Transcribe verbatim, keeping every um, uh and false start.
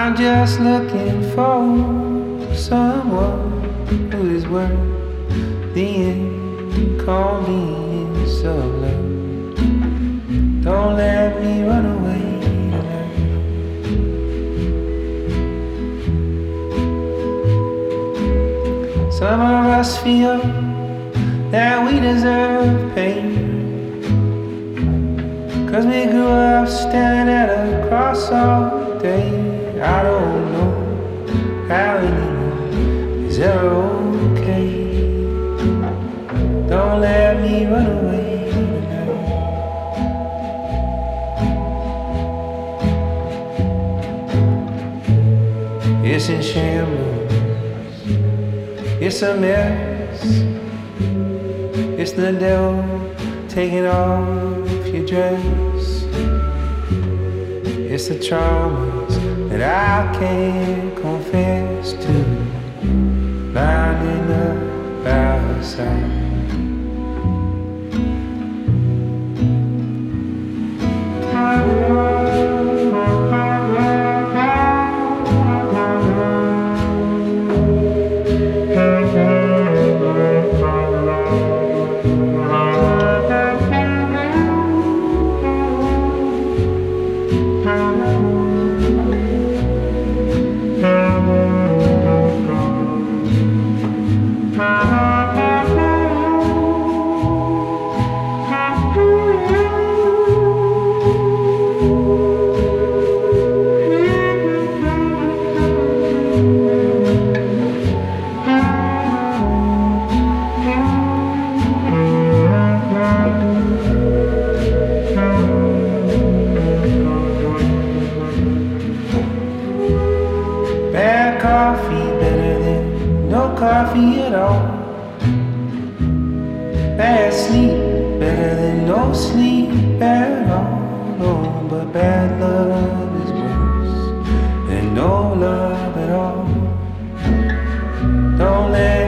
I'm just looking for someone who is worth the inconvenience of love. Don't let me run away tonight. Some of us feel that we deserve pain, 'cause we grew up staring at a cross all day. I don't know how anyone is ever okay. Don't let me run away tonight. It's in shambles, it's a mess. It's the devil taking off your dress. It's the traumas that I can't confess to, lining up outside. Bad coffee better than no coffee at all. Bad sleep better than no sleep at all. No, but bad love is worse than no love at all. Don't let